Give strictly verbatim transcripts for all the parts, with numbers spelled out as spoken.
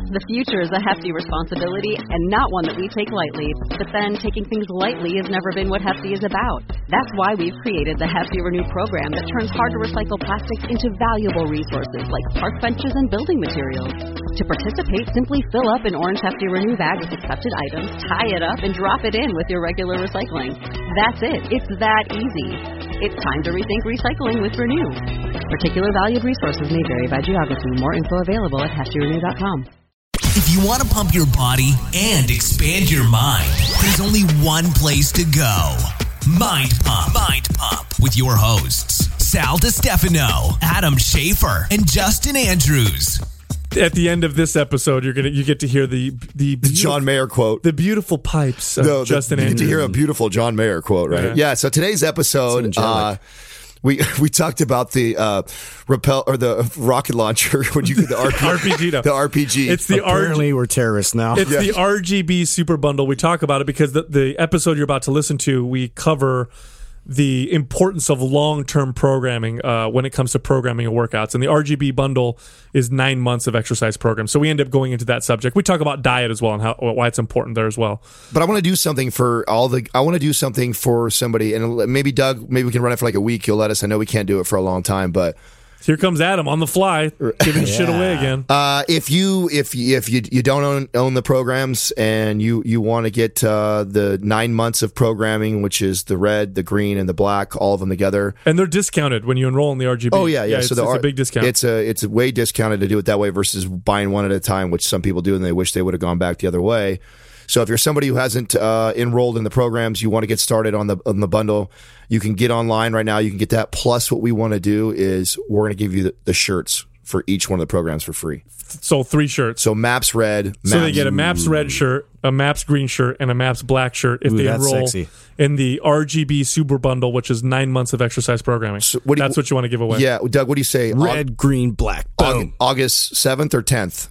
The future is a hefty responsibility and not one that we take lightly. But then, taking things lightly has never been what Hefty is about. That's why we've created the Hefty Renew program that turns hard-to-recycle plastics into valuable resources like park benches and building materials. To participate, simply fill up an orange Hefty Renew bag with accepted items, tie it up, and drop it in with your regular recycling. That's it. It's that easy. It's time to rethink recycling with Renew. Particular valued resources may vary by geography. More info available at hefty renew dot com. If you want to pump your body and expand your mind, there's only one place to go. Mind Pump. Mind Pump with your hosts, Sal DiStefano, Adam Schafer, and Justin Andrews. At the end of this episode, you're gonna you get to hear the the, the John Mayer quote, the beautiful pipes of no, Justin the, Andrews. You get to hear a beautiful John Mayer quote, right? Yeah. yeah so today's episode, uh, we we talked about the uh, repel or the rocket launcher. When you the R P G, R P G, no. the R P G. It's the apparently R G- we're terrorists now. It's yeah. the R G B Super Bundle. We talk about it because the the episode you're about to listen to, we cover the importance of long-term programming uh, when it comes to programming and workouts. And the R G B bundle is nine months of exercise programs. So we end up going into that subject. We talk about diet as well and how why it's important there as well. But I want to do something for all the. I want to do something for somebody, and maybe Doug. Maybe we can run it for like a week. You'll let us. I know we can't do it for a long time, but. Here comes Adam on the fly, giving yeah. shit away again. Uh, if you if you, if you you don't own, own the programs and you you want to get uh, the nine months of programming, which is the red, the green, and the black, all of them together, and they're discounted when you enroll in the R G B. Oh yeah, yeah. yeah so it's, the it's R- a big discount. It's a it's a way discounted to do it that way versus buying one at a time, which some people do, and they wish they would have gone back the other way. So if you're somebody who hasn't uh, enrolled in the programs, you want to get started on the on the bundle, you can get online right now. You can get that. Plus, what we want to do is we're going to give you the, the shirts for each one of the programs for free. So three shirts. So Maps Red. Maps, so they get a Maps Red shirt, a Maps Green shirt, and a Maps Black shirt if Ooh, they that's enroll sexy. in the R G B Super Bundle, which is nine months of exercise programming. So what do you, that's what you want to give away. Yeah, Doug, what do you say? Red, Aug- green, black. Boom. August seventh or tenth?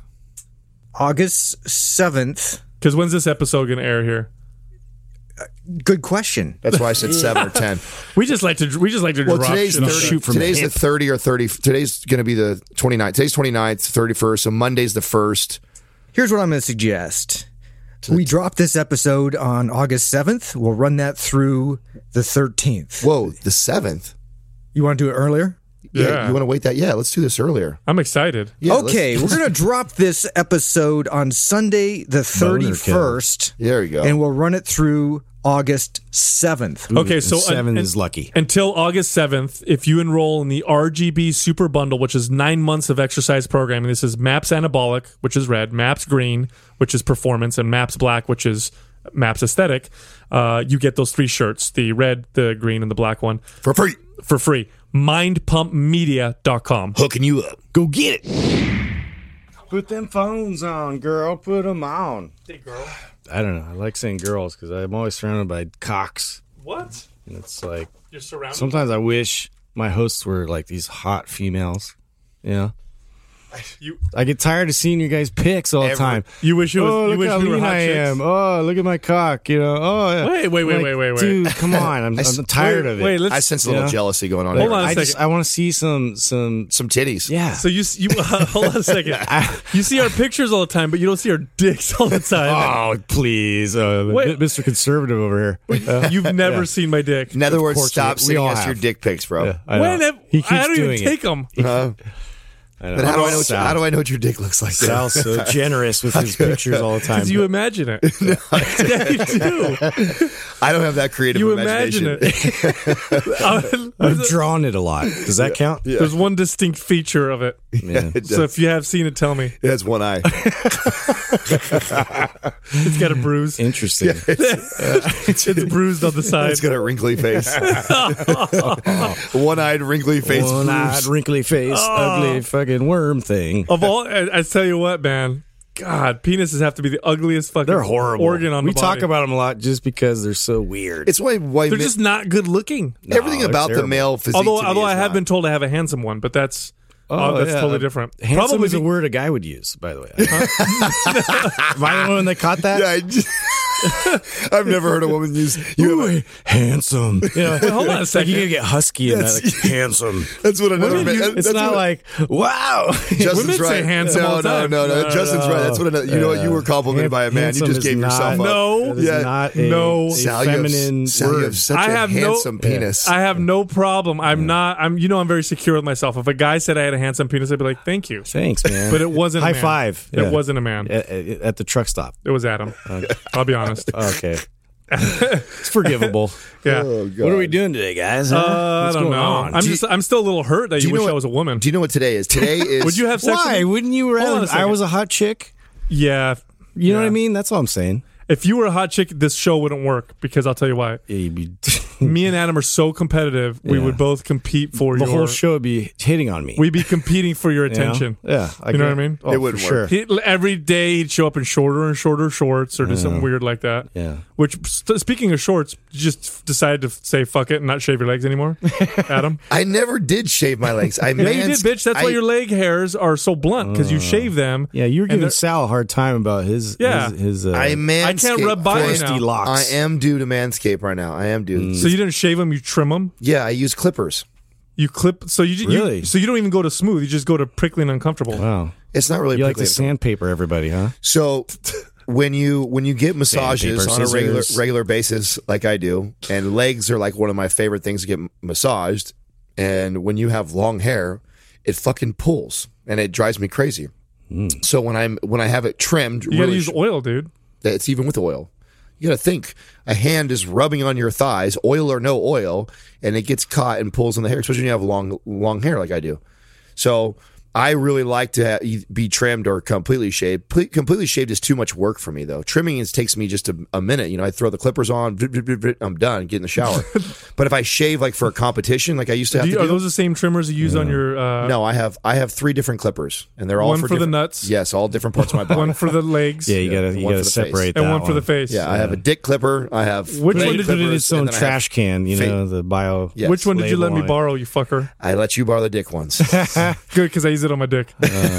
August seventh. Because when's this episode going to air here? Uh, good question. That's why I said seven or ten. We just like to we just like to well, drop today's shit thirty, shoot from today's the, the thirty or thirty. Today's going to be the twenty-ninth. Today's twenty-ninth, thirty-first. So Monday's the first. Here's what I'm going to suggest. We drop this episode on August seventh. We'll run that through the thirteenth. Whoa, the seventh. You want to do it earlier? Yeah. yeah. You want to wait that? Yeah, let's do this earlier. I'm excited. Yeah, okay, we're going to drop this episode on Sunday the thirty-first. There you go. And we'll run it through August seventh. Okay, Ooh, so seven un- is lucky. Until August seventh, if you enroll in the R G B Super Bundle, which is nine months of exercise programming, this is Maps Anabolic, which is red, Maps Green, which is performance, and Maps Black, which is Maps Aesthetic, uh, you get those three shirts, the red, the green, and the black one. For free. For free. mind pump media dot com. Hooking you up. Go get it. Put them phones on, girl. Put them on. Hey, girl. I don't know. I like saying girls because I'm always surrounded by cocks. What? And it's like, You're surrounded? sometimes I wish my hosts were like these hot females. You know? You, I get tired of seeing you guys' pics all the Every- time. you wish it was, Oh, you look wish how we were lean hot I chicks? am. Oh, look at my cock. You know? Oh, yeah. Wait, wait, wait, Like, wait, wait, wait. Dude, come on. I'm, I'm tired wait, of it. Wait, let's, I sense a little Yeah. jealousy going on Hold here. on a I second. just I want to see some some Some titties. yeah. So you you uh, hold on a second. You see our pictures all the time, but you don't see our dicks all the time. Oh, please. Uh, Wait. Mister Conservative over here. Uh, You've never yeah. seen my dick. In other words, course stop we- we sending all us have. your dick pics, bro. yeah, I know. When have, He keeps I don't even doing take it. them. Uh, I know. but how do I know? What, Sal. how do I know what your dick looks like? Sal's so generous with his pictures all the time. Because you imagine it. Yeah, you do. I don't have that creative You imagination. imagine it. I've drawn it a lot. Does that count? Yeah. There's one distinct feature of it. Yeah. It So does. if you have seen it, tell me. It has one eye. It's got a bruise. Interesting. It's bruised on the side. It's got a wrinkly face. One-eyed, wrinkly face. One-eyed, Bruce. wrinkly face, ugly fucking worm thing. Of all, I, I tell you what, man. God, penises have to be the ugliest fucking They're horrible. organ on we the body. talk about them a lot just because they're so weird. It's why why They're men- just not good looking. everything No, they're about the terrible. male physique. Although, to me although is I have not. been told to have a handsome one, but that's Oh, oh, that's yeah. totally different. Handsome Probably is a be- word a guy would use, by the way. Am I the one that caught that? Yeah, I just, I've never heard a woman use you have a, handsome. Yeah. Wait, hold on a Like second. you gotta get husky in that. Like, handsome. That's what another man. It's that's not what, like wow. Justin's Women say right. handsome no, all the no, time. no, no, No, Justin's no. right. That's what another, you know. what? You were complimented by a man. You Handsome just is gave not- yourself up. No. That is Yeah. not a, No. a Sal, you have- feminine Sal, you word. have such I a have no- handsome penis. I have no problem. I'm not. I'm. You know, I'm very secure with myself. If a guy said I had a handsome penis, I'd be like, "Thank you." Thanks, man. But it wasn't. High a man. five. It Yeah. wasn't a man. at, at, at the truck stop. It was Adam. I'll be honest. Okay, it's forgivable. Yeah. Oh, God. What are we doing today, guys? Huh? Uh, I What's don't going know. on? I'm Do just. I'm still a little hurt that do you, you know wish what- I was a woman. Do you know what today is? Today is. Would you have sex? Why With me? wouldn't you Hold on a rather? I second. was a hot chick. Yeah. You know Yeah. what I mean? That's all I'm saying. If you were a hot chick, this show wouldn't work because I'll tell you why. Yeah, you'd be Me and Adam are so competitive. We Yeah. would both compete for the your. whole show would be hitting on me. We'd be competing for your you know? attention. Yeah, I You know get- what I mean? Oh, It for wouldn't sure. work. He, every day he'd show up in shorter and shorter shorts or do something weird like that. Yeah. Which, st- speaking of shorts, you just decided to say fuck it and not shave your legs anymore, Adam. I never did shave my legs. I Yeah, you did, mans- bitch. That's I, why your leg hairs are so blunt because you shave them. Yeah, you were and giving they're- Sal a hard time about his Yeah. his, his uh, I I can't manscape rub by for- you now. rusty locks. I am due to manscape right now. I am due. So you didn't shave them, you trim them. Yeah, I use clippers. You clip. So you, you Really? so you don't even go to smooth. You just go to prickly and uncomfortable. Wow, It's not really you like prickly. to sandpaper everybody, huh? So when you when you get massages paper, on a regular scissors. regular basis, like I do, and legs are like one of my favorite things to get massaged. And when you have long hair, it fucking pulls and it drives me crazy. So when I'm when I have it trimmed, You gotta really use sh- oil, dude. it's even with oil. You got to think a hand is rubbing on your thighs, oil or no oil, and it gets caught and pulls on the hair, especially when you have long long hair like I do. So I really like to ha- be trimmed or completely shaved. Ple- completely shaved is too much work for me, though. Trimming is, takes me just a, a minute. You know, I throw the clippers on, vit, vit, vit, vit, I'm done, get in the shower. But if I shave like for a competition, like I used to have Do you, to are do, those the same trimmers you use on your? Uh, no, I have I have three different clippers, and they're all One for, for the different- nuts? Yes, all different parts of my body. one for the legs. Yeah, you Yeah, gotta you one gotta for the face. separate and that one for the face. yeah, I have a dick clipper. I have Which Put one it, did put you- it in its own and then I have trash can. You fa- know the bio. Yes. Which one did you let label me on it. borrow, you fucker? I let you borrow the dick ones. Good, because I use it on my dick.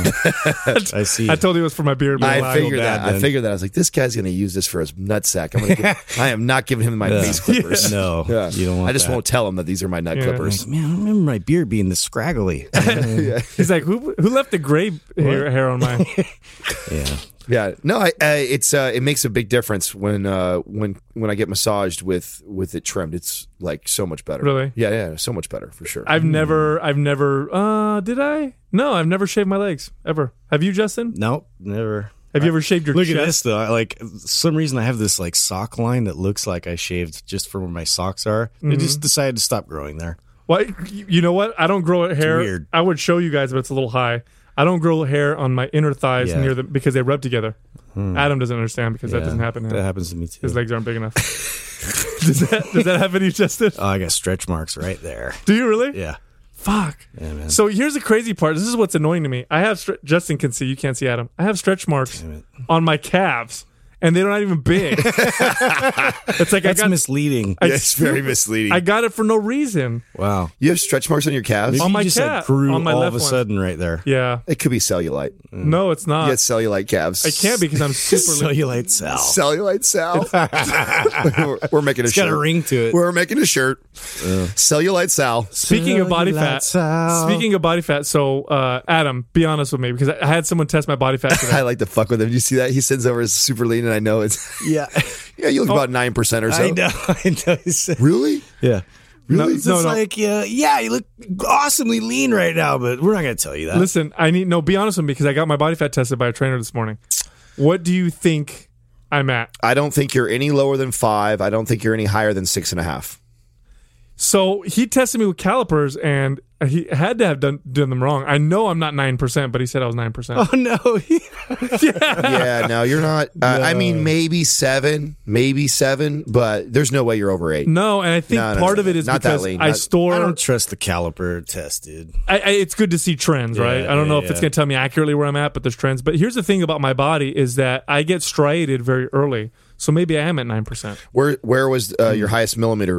I see. I told you it was for my beard. but I I figured bad that. I then. figured that. I was like, this guy's going to use this for his nutsack. I'm gonna give, I am not giving him my Yeah. face clippers. No, Yeah. you don't want I just that. won't tell him that these are my nut Yeah. clippers. Man, I remember my beard being this scraggly. He's like, who who left the gray hair, hair on mine? Yeah. Yeah, no, I, I it's uh, it makes a big difference when uh, when when I get massaged with with it trimmed. It's like so much better. Really? Yeah, yeah, so much better for sure. I've never, I've never. Uh, did I? No, I've never shaved my legs ever. Have you, Justin? Nope, never. Have you ever shaved your Look chest? at this though. I, like some reason I have this like sock line that looks like I shaved just for where my socks are. They Mm-hmm. just decided to stop growing there. Well, you know what? I don't grow hair. weird. I would show you guys, but it's a little high. I don't grow hair on my inner thighs Yeah. near the because they rub together. Adam doesn't understand because that Yeah, doesn't happen. To him. That happens to me too. His legs aren't big enough. does that does that happen to you, Justin? Oh, I got stretch marks right there. Do you really? Yeah. Fuck. Yeah, man. So here's the crazy part. This is what's annoying to me. I have stre- Justin can see. You can't see Adam. I have stretch marks Damn it. on my calves, and they're not even big. It's like That's I got. misleading. I, Yeah, it's very misleading. I got it for no reason. Wow. you have stretch marks on your calves. Maybe On you my just cat, like grew on my all left of a one. sudden right there. Yeah. It could be cellulite. No, it's not. You get cellulite calves. I can't because I'm super. li- Cellulite Sal. Cellulite Sal. we're, we're making a It's shirt. got a ring to it. We're making a shirt. Cellulite Sal. Speaking of body fat. Cellulite Sal. Speaking of body fat. So uh, Adam, be honest with me because I I had someone test my body fat today. I like to fuck with him. You see that? He sends over his super lean, and I know it's Yeah. yeah. You look about nine percent or so. I know. I know. Really? Yeah. Really? It's No, just no. like, yeah, yeah, you look awesomely lean right now, but we're not going to tell you that. Listen, I need no. Be honest with me because I got my body fat tested by a trainer this morning. What do you think I'm at? I don't think you're any lower than five. I don't think you're any higher than six and a half. So he tested me with calipers, and he had to have done done them wrong. I know I'm not nine percent, but he said I was nine percent. Oh, no. Yeah, no, you're not. Uh, I mean, maybe seven, maybe seven, but there's no way you're over eight. No, and I think No, no, part no, of it is not that because lean. I Not- store. I don't trust the caliper test, dude. I, I, it's good to see trends, right? Yeah, I don't know yeah, if it's yeah. going to tell me accurately where I'm at, but there's trends. But here's the thing about my body is that I get striated very early, so maybe I am at nine percent. Where where was uh, your highest millimeter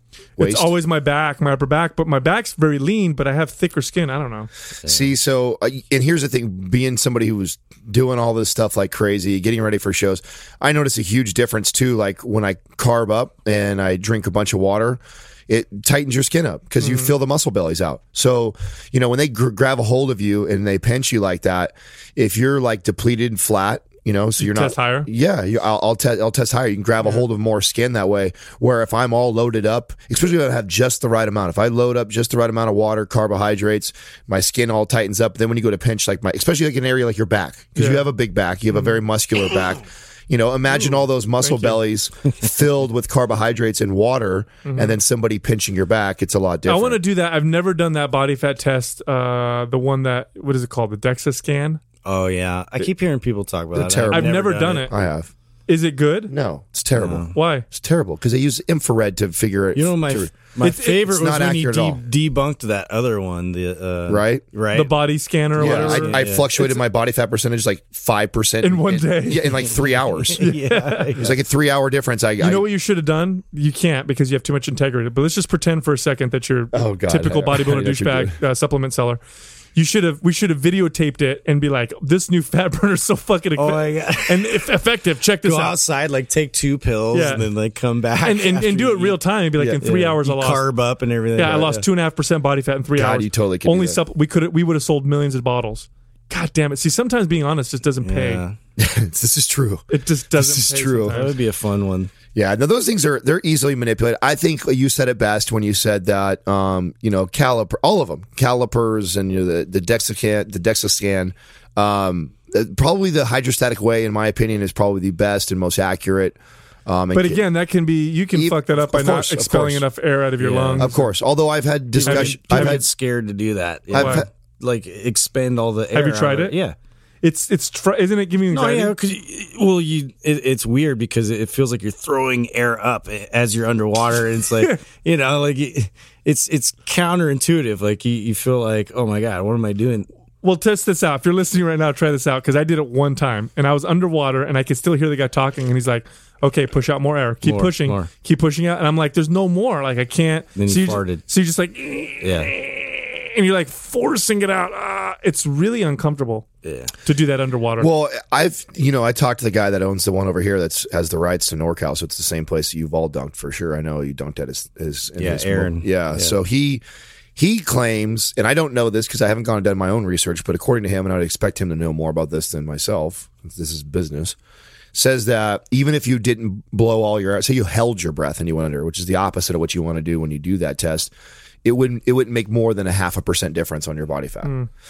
waist? It's always my back, my upper back, but my back's very lean, but I have thicker skin. I don't know. See, so, uh, and here's the thing, being somebody who was doing all this stuff like crazy, getting ready for shows, I notice a huge difference too. Like when I carb up and I drink a bunch of water, it tightens your skin up because you Mm-hmm. feel the muscle bellies out. So, you know, when they gr- grab a hold of you and they pinch you like that, if you're like depleted and flat, you know, so you're Test not higher? Yeah, you, I'll I'll, te- I'll test higher. You can grab a hold of more skin that way. Where if I'm all loaded up, especially if I have just the right amount, if I load up just the right amount of water, carbohydrates, my skin all tightens up. Then when you go to pinch, like my, especially like an area like your back, because Yeah. you have a big back, you have a very muscular back. You know, imagine all those muscle thank you. bellies filled with carbohydrates and water, and then somebody pinching your back. It's a lot different. I want to do that. I've never done that body fat test. Uh, the one that, what is it called? The DEXA scan? Oh yeah, I keep hearing people talk about They're that. terrible. I've never done it. I have. Is it good? No, it's terrible. Why? It's terrible because they use infrared to figure it. You know, my to- my It's- favorite it's was not when he accurate at all. de- debunked that other one. The uh, Right? right, The body scanner or yeah, whatever? I, I Yeah. fluctuated my body fat percentage like five percent In one day. Yeah, in like three hours. yeah, It was like a three hour difference. I, You know what you should have done? You can't because you have too much integrity. But let's just pretend for a second that you're Oh, God. typical I- I know bodybuilder what you're douchebag uh, supplement seller. You should have. We should have videotaped it and be like, "This new fat burner is so fucking Oh effe- my God. and if effective. Check this go out." outside, like take two pills, Yeah. and then like come back And, and, after and do you it real eat. time. And be like, Yeah. in three Yeah. hours, I You lost. carb up and everything. Yeah, I Right, lost two and a half percent body fat in three God, hours. you totally could do only that. supp- we could we would have sold millions of bottles. God damn it! See, sometimes being honest just doesn't pay. Yeah, this is true. It just doesn't. This is pay true. that sometimes. would be a fun one. Yeah, no, those things are they're easily manipulated. I think you said it best when you said that. Um, you know, caliper, all of them, calipers, and you know, the the DEXA the DEXA scan. Um, uh, probably the hydrostatic way, in my opinion, is probably the best and most accurate. Um, and But ca- again, that can be you can Yep, fuck that up of by course, not of expelling course. enough air out of your Yeah. lungs. of course, although I've had discussion, I've I've been had scared to do that. I've Yeah. had- like expend all the air. Have you out tried of it? Yeah. It's it's fr- isn't it giving you No, anxiety? yeah, because well, you it, it's weird because it feels like you're throwing air up as you're underwater. And it's like you know, like it, it's it's counterintuitive. Like you, you feel like, oh my god, what am I doing? Well, test this out. If you're listening right now, try this out because I did it one time and I was underwater and I could still hear the guy talking and he's like, "Okay, push out more air. Keep More, pushing. more. Keep pushing out." And I'm like, "There's no more. Like I can't." Then so you you farted. Just, so you're just like, Yeah, and you're like forcing it out. Ah, it's really uncomfortable yeah. to do that underwater. Well, I've you know I talked to the guy that owns the one over here that's has the rights to NorCal, so it's the same place that you've all dunked for sure. I know you dunked at his, his in Yeah, his Aaron. Yeah, Yeah. so he he claims, and I don't know this because I haven't gone and done my own research, but according to him, and I'd expect him to know more about this than myself. This is business. Says that even if you didn't blow all your, say you held your breath and you went under, which is the opposite of what you want to do when you do that test, it wouldn't it wouldn't make more than a half a percent difference on your body fat.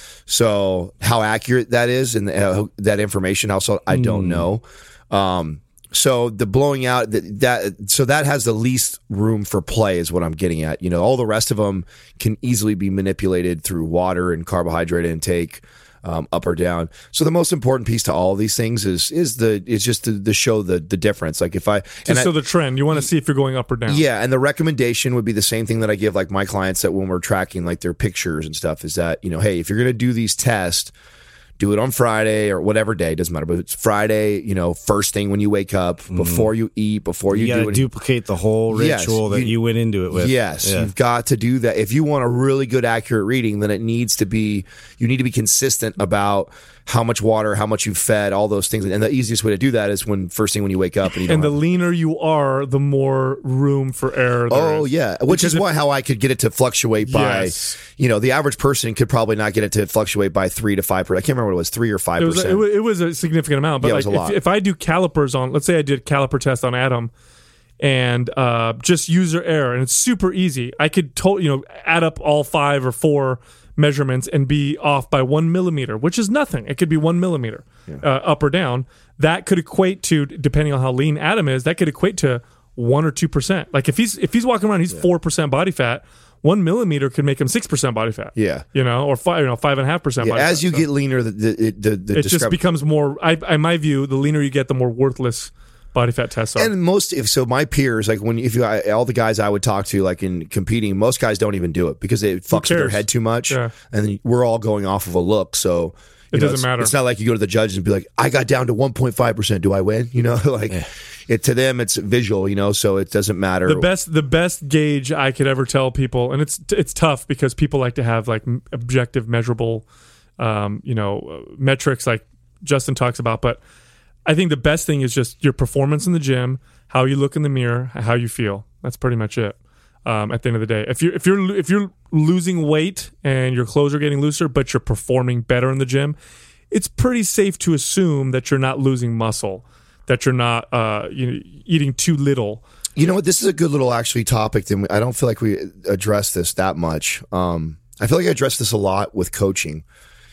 So how accurate that is and uh, that information also I don't know. Um, so the blowing out that, that so that has the least room for play is what I'm getting at. You know, all the rest of them can easily be manipulated through water and carbohydrate intake. Um, up or down. So the most important piece to all of these things is is the is just to, to show the the difference. Like if I just and so I, the trend, you want to see if you're going up or down. yeah, and the recommendation would be the same thing that I give like my clients that when we're tracking like their pictures and stuff is that, you know, hey, if you're going to do these tests, do it on Friday or whatever day, doesn't matter, but it's Friday, you know, first thing when you wake up, before you eat, before you, You, got do to it. duplicate the whole Yes, ritual that you- you, went into it with. Yes, Yeah. you've got to do that. If you want a really good, accurate reading, then it needs to be, you need to be consistent about how much water, how much you've fed, all those things. And the easiest way to do that is when first thing when you wake up and you don't And the have- leaner you are, the more room for error there Oh is. yeah, which Because is if- why how I could get it to fluctuate by, Yes. you know, the average person could probably not get it to fluctuate by three to five percent. I can't remember what it was, three or five It was, percent. it, was, it was a significant amount, but Yeah, it like was a lot. if, if I do calipers on, let's say I did caliper test on Adam, and uh, just user error, and it's super easy. I could to, you know add up all five or four measurements and be off by one millimeter, which is nothing. It could be one millimeter uh, up or down. That could equate to, depending on how lean Adam is, that could equate to one or two percent. Like if he's if he's walking around, he's four percent body fat. One millimeter could make him six percent body fat. Yeah. you know, or five, you know, five and a half percent. Yeah, body as fat. you So- get leaner, the the the, the it just discrep- becomes more. I, in my view, the leaner you get, the more worthless body fat tests are. And most, if so, my peers, like when if you I, all the guys I would talk to, like in competing, most guys don't even do it because it fucks with their cares? head too much, Yeah. and then we're all going off of a look. So you It know, doesn't it's, matter. It's not like you go to the judge and be like, "I got down to one point five percent. Do I win?" You know, like it to them it's visual, you know, so it doesn't matter. The best the best gauge I could ever tell people, and it's it's tough because people like to have like objective, measurable, um, you know, metrics like Justin talks about, but I think the best thing is just your performance in the gym, how you look in the mirror, how you feel. That's pretty much it. Um, at the end of the day, if you're if you're if you're losing weight and your clothes are getting looser, but you're performing better in the gym, it's pretty safe to assume that you're not losing muscle, that you're not uh, you know, eating too little. You know what? This is a good little actually topic. And I don't feel like we address this that much. Um, I feel like I address this a lot with coaching.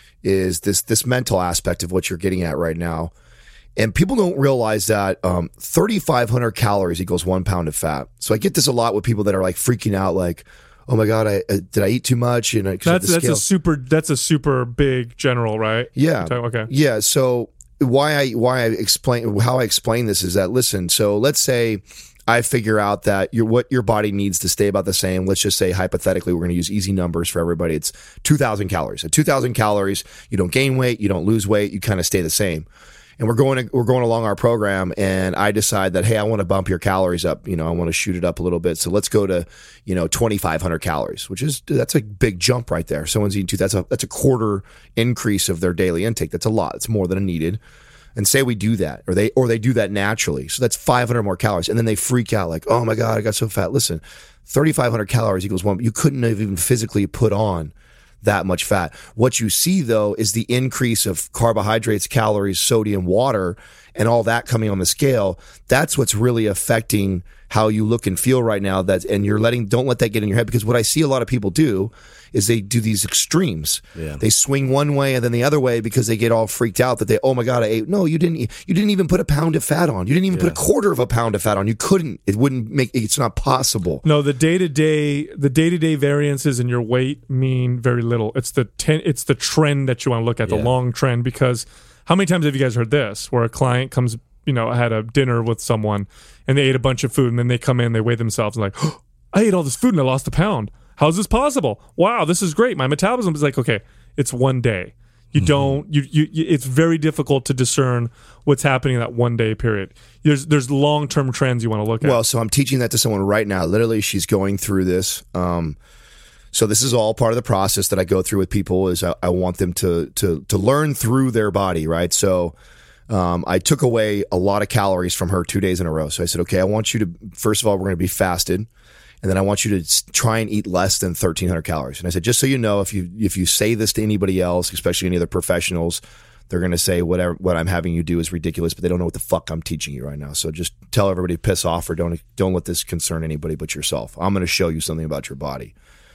Is this this mental aspect of what you're getting at right now? And people don't realize that um, thirty-five hundred calories equals one pound of fat. So I get this a lot with people that are like freaking out, like, "Oh my god, I, uh, did I eat too much?" And I, that's that's a super that's a super big general, right? Yeah. Talking, okay. Yeah. So why I why I explain how I explain this is that listen. So let's say I figure out that your what your body needs to stay about the same. Let's just say hypothetically, we're going to use easy numbers for everybody. It's two thousand calories. At two thousand calories, you don't gain weight, you don't lose weight, you kind of stay the same. And we're going to, we're going along our program, and I decide that, hey, I want to bump your calories up. You know, I want to shoot it up a little bit. So let's go to, you know, twenty-five hundred calories, which is, that's a big jump right there. Someone's eating two, that's a, that's a quarter increase of their daily intake. That's a lot. It's more than needed. And say we do that, or they, or they do that naturally. So that's five hundred more calories. And then they freak out like, oh my God, I got so fat. Listen, thirty-five hundred calories equals one. You couldn't have even physically put on that much fat. What you see though is the increase of carbohydrates, calories, sodium, water, and all that coming on the scale. That's what's really affecting how you look and feel right now. That, and you're letting, don't let that get in your head, because what I see a lot of people do is they do these extremes. Yeah. They swing one way and then the other way because they get all freaked out that they, oh my God, I ate. No, you didn't. You didn't even put a pound of fat on. You didn't even Yeah. put a quarter of a pound of fat on. You couldn't. It wouldn't make. It's not possible. No, the day to day, the day to day variances in your weight mean very little. It's the ten, it's the trend that you want to look at, the Yeah. long trend. Because how many times have you guys heard this, where a client comes, you know, had a dinner with someone and they ate a bunch of food, and then they come in, they weigh themselves, and like, oh, I ate all this food and I lost a pound. How's this possible? Wow, this is great. My metabolism is like, okay, it's one day. You don't. You, you. You. It's very difficult to discern what's happening in that one day period. There's there's long term trends you want to look at. Well, so I'm teaching that to someone right now. Literally, she's going through this. Um, so this is all part of the process that I go through with people. Is I, I want them to to to learn through their body, right? So um, I took away a lot of calories from her two days in a row. So I said, okay, I want you to, first of all, we're going to be fasted. And then I want you to try and eat less than thirteen hundred calories. And I said, just so you know, if you if you say this to anybody else, especially any other professionals, they're going to say whatever what I'm having you do is ridiculous, but they don't know what the fuck I'm teaching you right now. So just tell everybody to piss off, or don't don't let this concern anybody but yourself. I'm going to show you something about your body.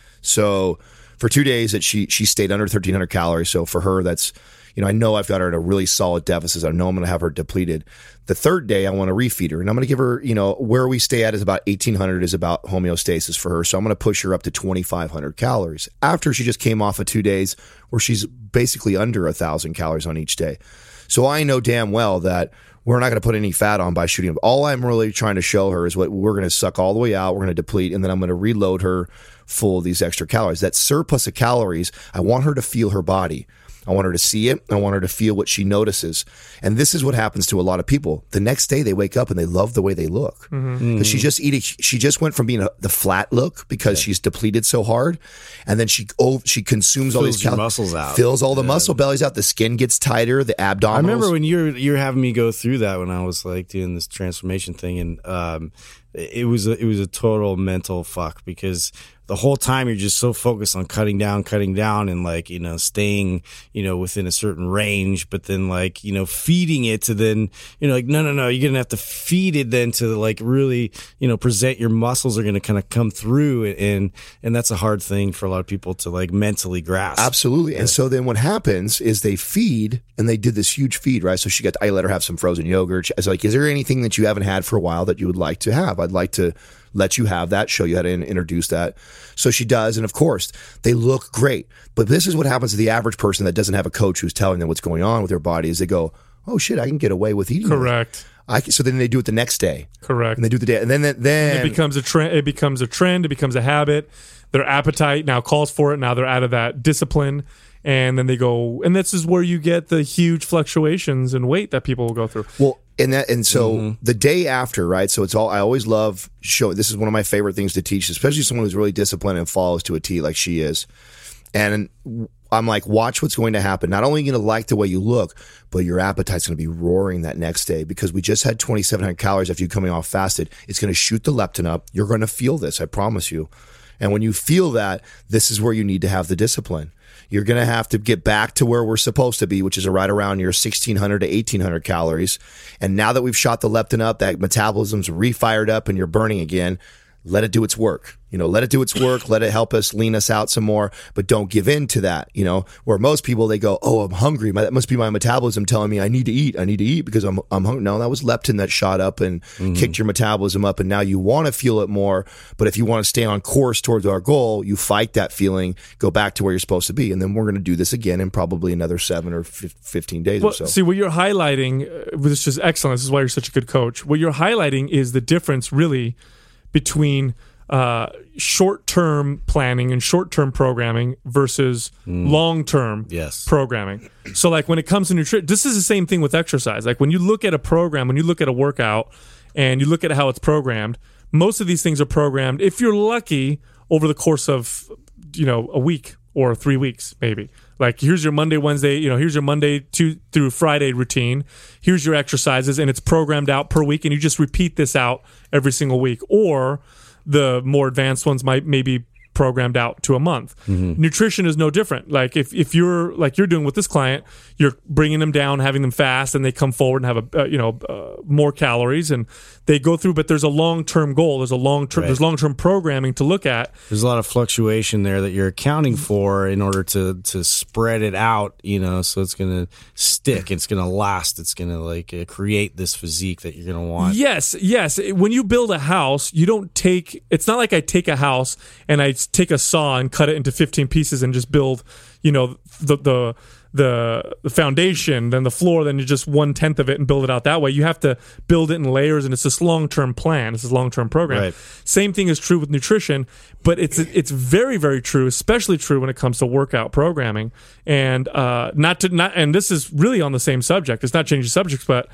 So for two days, that she she stayed under thirteen hundred calories. So for her, that's, you know, I know I've got her at a really solid deficit. I know I'm going to have her depleted. The third day, I want to refeed her, and I'm going to give her, you know, where we stay at is about eighteen hundred is about homeostasis for her. So I'm going to push her up to twenty-five hundred calories after she just came off of two days where she's basically under a thousand calories on each day. So I know damn well that we're not going to put any fat on by shooting. All I'm really trying to show her is what we're going to suck all the way out. We're going to deplete, and then I'm going to reload her full of these extra calories. That surplus of calories, I want her to feel her body. I want her to see it. I want her to feel what she notices. And this is what happens to a lot of people. The next day they wake up and they love the way they look. Because mm-hmm. she just eating, she just went from being a, the flat look because yeah. she's depleted so hard. And then she oh, she consumes fills all these cal- muscles out. Fills all the yeah. muscle bellies out. The skin gets tighter, the abdominals. I remember when you were, you were having me go through that when I was like doing this transformation thing. And um, it was a, it was a total mental fuck, because the whole time you're just so focused on cutting down, cutting down, and like, you know, staying, you know, within a certain range, but then like, you know, feeding it to then, you know, like, no, no, no, you're going to have to feed it then to like really, you know, present your muscles are going to kind of come through. And, and that's a hard thing for a lot of people to like mentally grasp. Absolutely. And so then what happens is they feed, and they did this huge feed, right? So she got, I let her have some frozen yogurt. I was like, is there anything that you haven't had for a while that you would like to have? I'd like to let you have that, show you how to in- introduce that. So she does. And of course, they look great. But this is what happens to the average person that doesn't have a coach who's telling them what's going on with their body, is they go, oh shit, I can get away with eating. Correct. I can, so then they do it the next day. Correct. And they do the day. And then, then it becomes a trend. It becomes a trend. It becomes a habit. Their appetite now calls for it. Now they're out of that discipline. And then they go, and this is where you get the huge fluctuations in weight that people will go through. Well, And that, and so mm-hmm. the day after, right? So it's all, I always love showing, this is one of my favorite things to teach, especially someone who's really disciplined and follows to a T like she is. And I'm like, watch what's going to happen. Not only are you going to like the way you look, but your appetite's going to be roaring that next day because we just had twenty-seven hundred calories after you coming off fasted. It's going to shoot the leptin up. You're going to feel this, I promise you. And when you feel that, this is where you need to have the discipline. You're going to have to get back to where we're supposed to be, which is right around your sixteen hundred to eighteen hundred calories. And now that we've shot the leptin up, that metabolism's refired up and you're burning again, let it do its work. You know, let it do its work. Let it help us lean us out some more, but don't give in to that. You know, where most people, they go, oh, I'm hungry. My, that must be my metabolism telling me I need to eat. I need to eat because I'm, I'm hungry. No, that was leptin that shot up and mm-hmm. kicked your metabolism up. And now you want to feel it more. But if you want to stay on course towards our goal, you fight that feeling, go back to where you're supposed to be. And then we're going to do this again in probably another seven or fifteen days well, or so. See, what you're highlighting, uh, this is excellent. This is why you're such a good coach. What you're highlighting is the difference really between uh, short-term planning and short-term programming versus mm. long-term yes. programming. So like when it comes to nutrition, this is the same thing with exercise. Like when you look at a program, when you look at a workout and you look at how it's programmed, most of these things are programmed, if you're lucky, over the course of, you know, a week or three weeks maybe. Like here's your Monday, Wednesday, you know, here's your Monday to, through Friday routine. Here's your exercises and it's programmed out per week and you just repeat this out every single week. Or the more advanced ones might maybe programmed out to a month. Mm-hmm. Nutrition is no different. Like if, if you're like you're doing with this client, you're bringing them down, having them fast, and they come forward and have a uh, you know uh, more calories, and they go through. But there's a long term goal. There's a long term. Right. There's long term programming to look at. There's a lot of fluctuation there that you're accounting for in order to to spread it out. You know, so it's going to stick. It's going to last. It's going to like uh, create this physique that you're going to want. Yes, yes. When you build a house, you don't take. It's not like I take a house and I take a saw and cut it into fifteen pieces and just build, you know, the the the, the foundation, then the floor, then you just one tenth of it and build it out that way. You have to build it in layers, and it's this long term plan. It's this long term program. Right. Same thing is true with nutrition, but it's it's very very true, especially true when it comes to workout programming. And uh, not to not and this is really on the same subject. It's not changing subjects, but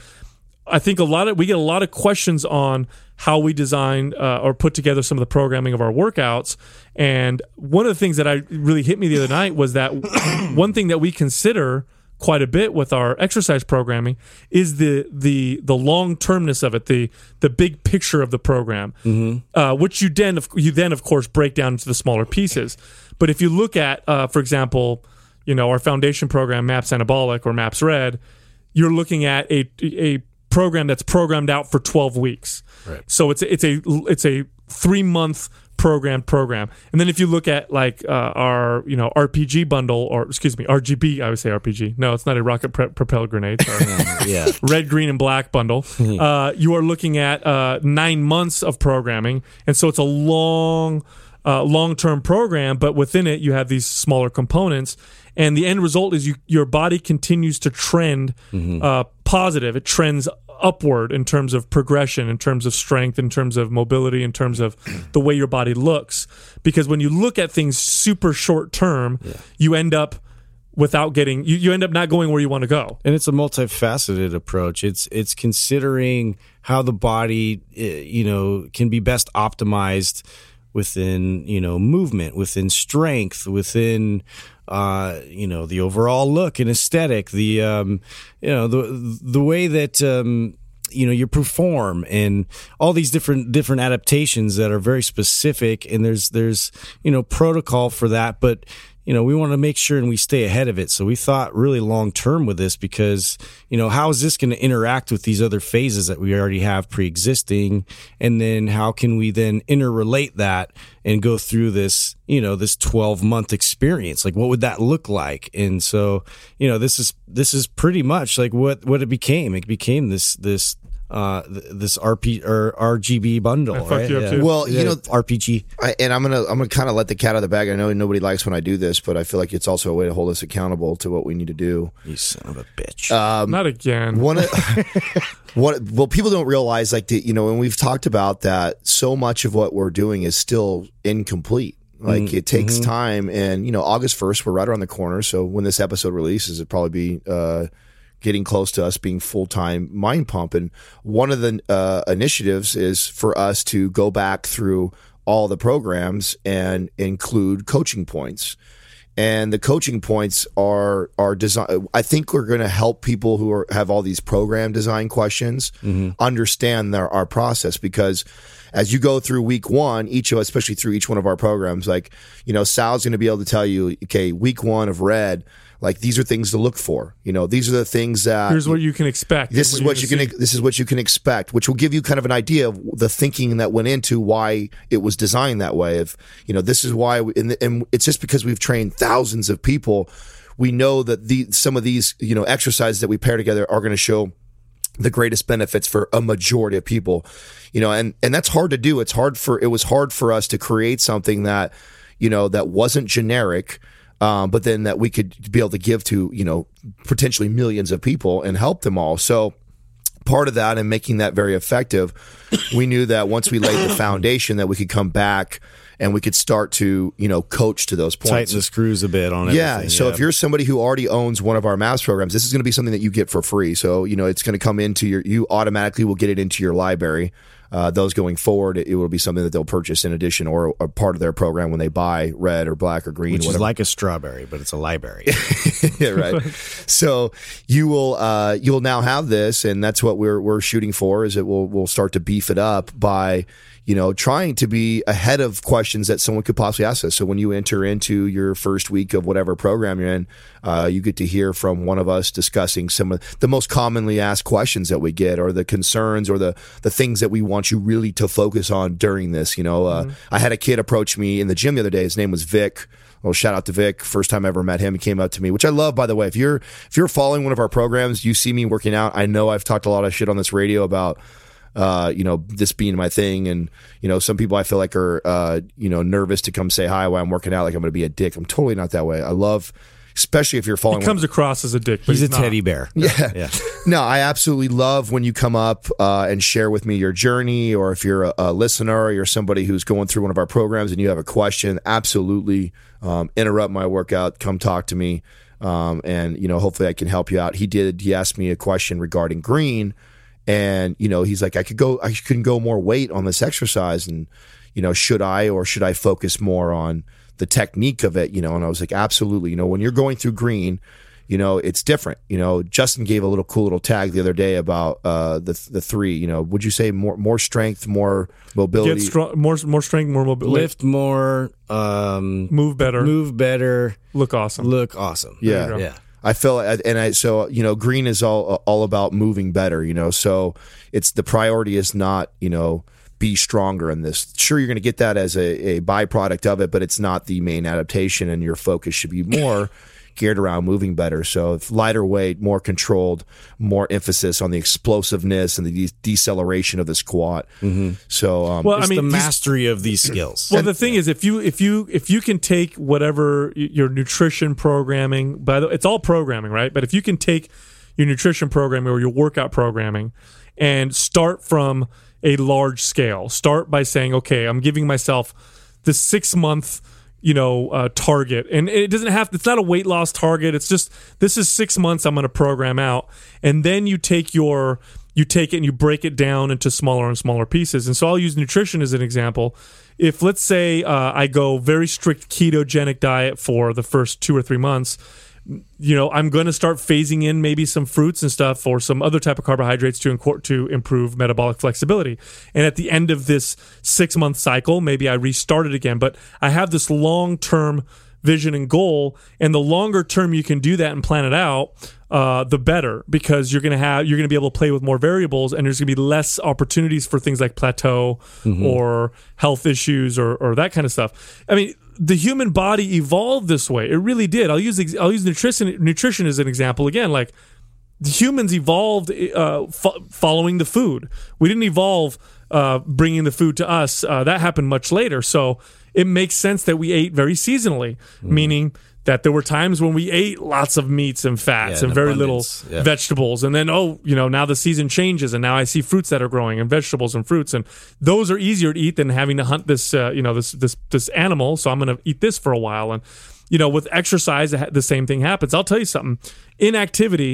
I think a lot of we get a lot of questions on how we design uh, or put together some of the programming of our workouts. And one of the things that I really hit me the other night was that one thing that we consider quite a bit with our exercise programming is the the the long termness of it, the the big picture of the program, mm-hmm. uh, which you then you then of course break down into the smaller pieces. But if you look at, uh, for example, you know our foundation program, MAPS Anabolic or MAPS Red, you're looking at a a program that's programmed out for twelve weeks. Right. So it's a, it's a it's a three month programmed program. And then if you look at like uh, our you know R P G bundle, or excuse me R G B, I would say R P G. No, it's not a rocket pre- propelled grenade. Sorry. yeah. Red, green, and black bundle. uh, you are looking at uh, nine months of programming, and so it's a long. Uh, long-term program, but within it you have these smaller components, and the end result is you, your body continues to trend mm-hmm. uh, positive. It trends upward in terms of progression, in terms of strength, in terms of mobility, in terms of the way your body looks. Because when you look at things super short-term, yeah. you end up without getting you, you end up not going where you want to go. And it's a multifaceted approach. It's it's considering how the body you know can be best optimized within, you know, movement, within strength, within, uh, you know, the overall look and aesthetic, the, um, you know, the the way that, um, you know, you perform, and all these different different adaptations that are very specific. And there's there's you know protocol for that, but you know, we want to make sure and we stay ahead of it. So we thought really long term with this because, you know, how is this going to interact with these other phases that we already have pre-existing? And then how can we then interrelate that and go through this, you know, this twelve month experience? Like, what would that look like? And so, you know, this is, this is pretty much like what, what it became. It became this, this, uh this R P or R G B bundle, I fucked right? you up yeah. too. Well, you yeah. know, R P G. I, and I'm gonna I'm gonna kind of let the cat out of the bag. I know nobody likes when I do this, but I feel like it's also a way to hold us accountable to what we need to do. You son of a bitch. Um, Not again. One, of, what well, people don't realize, like the, you know, when we've talked about that, so much of what we're doing is still incomplete. Like mm-hmm. it takes mm-hmm. time, and you know, August first, we're right around the corner. So when this episode releases, it'll probably be. Uh, getting close to us being full-time Mind Pump. And one of the uh, initiatives is for us to go back through all the programs and include coaching points. And the coaching points are are design. I think we're going to help people who are, have all these program design questions mm-hmm. understand their, our process, because as you go through week one, each of us, especially through each one of our programs, like, you know, Sal's going to be able to tell you, okay, week one of Red, like, these are things to look for. You know, these are the things that here's what you can expect. This is what you can. This is what you can expect, which will give you kind of an idea of the thinking that went into why it was designed that way. If you know, this is why, we, and, and it's just because we've trained thousands of people. We know that the some of these, you know, exercises that we pair together are going to show the greatest benefits for a majority of people. You know, and and that's hard to do. It's hard for it was hard for us to create something that, you know, that wasn't generic. Um, but then that we could be able to give to, you know, potentially millions of people and help them all. So part of that and making that very effective, we knew that once we laid the foundation that we could come back and we could start to, you know, coach to those points. Tighten the screws a bit on it. Yeah. So yeah. if you're somebody who already owns one of our MAPS programs, this is going to be something that you get for free. So, you know, it's going to come into your, you automatically will get it into your library. Uh, those going forward, it, it will be something that they'll purchase in addition or a part of their program when they buy red or black or green. Which whatever. is like a strawberry, but it's a library. Yeah, right. So you will uh, you'll now have this, and that's what we're we're shooting for. Is it we'll we'll start to beef it up by, you know, trying to be ahead of questions that someone could possibly ask us. So when you enter into your first week of whatever program you're in, uh, you get to hear from one of us discussing some of the most commonly asked questions that we get, or the concerns, or the the things that we want you really to focus on during this. You know, uh, mm-hmm. I had a kid approach me in the gym the other day. His name was Vic. Well, shout out to Vic. First time I ever met him, he came up to me, which I love, by the way. If you're if you're following one of our programs, you see me working out. I know I've talked a lot of shit on this radio about Uh, you know, this being my thing. And, you know, some people I feel like are, uh, you know, nervous to come say hi while I'm working out, like I'm going to be a dick. I'm totally not that way. I love, especially if you're following. He comes one. across as a dick, but he's, he's a not. teddy bear. Yeah. yeah. No, I absolutely love when you come up uh, and share with me your journey, or if you're a, a listener or you're somebody who's going through one of our programs and you have a question, absolutely um, interrupt my workout, come talk to me. Um, and, you know, hopefully I can help you out. He did, he asked me a question regarding green. And, you know, he's like, I could go, I can go more weight on this exercise. And, you know, should I, or should I focus more on the technique of it? You know, and I was like, absolutely. You know, when you're going through green, you know, it's different. You know, Justin gave a little cool little tag the other day about uh, the the three. You know, would you say more more strength, more mobility, get strong, more more strength, more mobility, lift more, um, move better, move better, look awesome, look awesome. Yeah, yeah. I feel, and I so you know, green is all all about moving better. You know, so it's the priority is not, you know, be stronger in this. Sure, you're going to get that as a, a byproduct of it, but it's not the main adaptation, and your focus should be more geared around moving better. So if lighter weight, more controlled, more emphasis on the explosiveness and the de- deceleration of the squat. Mm-hmm. So um, well, it's I mean, the mastery these, of these skills. Well, the thing is, if you if you if you can take whatever your nutrition programming, by the it's all programming, right? But if you can take your nutrition programming or your workout programming and start from a large scale, start by saying, okay, I'm giving myself the six month you know, uh, target. And it doesn't have, it's not a weight loss target. It's just, this is six months I'm going to program out. And then you take your, you take it and you break it down into smaller and smaller pieces. And so I'll use nutrition as an example. If let's say uh, I go very strict ketogenic diet for the first two or three months, you know, I'm going to start phasing in maybe some fruits and stuff or some other type of carbohydrates to inc- to improve metabolic flexibility. And at the end of this six-month cycle, maybe I restart it again. But I have this long-term vision and goal, and the longer term you can do that and plan it out, uh, the better, because you're going to have you're going to be able to play with more variables, and there's going to be less opportunities for things like plateau mm-hmm. or health issues or or that kind of stuff. I mean, the human body evolved this way. It really did. I'll use I'll use nutrition nutrition as an example again. Like, the humans evolved uh, fo- following the food. We didn't evolve uh, bringing the food to us. Uh, that happened much later. So it makes sense that we ate very seasonally, mm. meaning that there were times when we ate lots of meats and fats yeah, and very abundance. little yeah. vegetables. And then, oh, you know, now the season changes and now I see fruits that are growing and vegetables and fruits. And those are easier to eat than having to hunt this, uh, you know, this, this, this animal. So I'm going to eat this for a while. And, you know, with exercise, the same thing happens. I'll tell you something. Inactivity